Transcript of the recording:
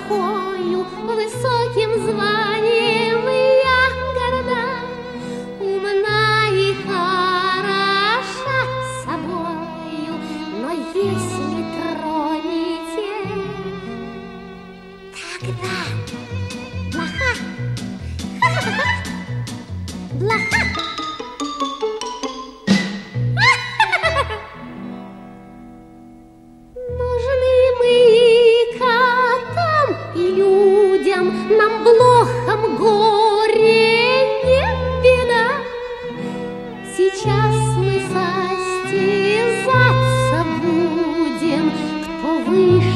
плохою, высоким званием я горда, умна и хороша собою, но если тронете, тогда плоха, плоха. Нам блохам горе не беда. Сейчас мы состязаться будем, кто выше.